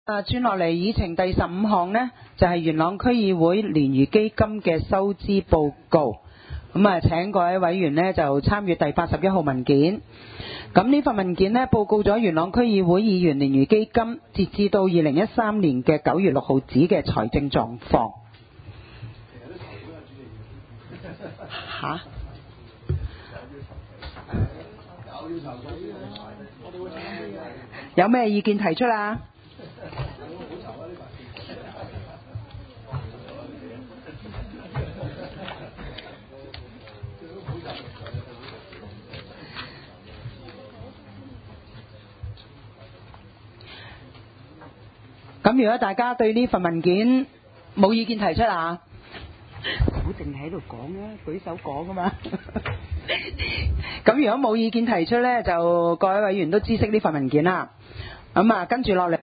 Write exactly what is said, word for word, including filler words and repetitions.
啊，轉落嚟議程第十五項呢，就係、是、元朗區議會聯誼基金嘅收支報告。咁啊，請各位委員呢就參閱第八十一號文件。咁呢份文件呢，報告咗元朗區議會議員聯誼基金截至到二零一三年嘅九月六號止嘅財政狀況。嚇？有咩意見提出啊？咁如果大家對呢份文件冇意見提出啊，唔好淨係喺度講啊，舉手講啊嘛。咁如果冇意見提出呢，就各位委員都知悉呢份文件啦。咁啊，跟住落嚟。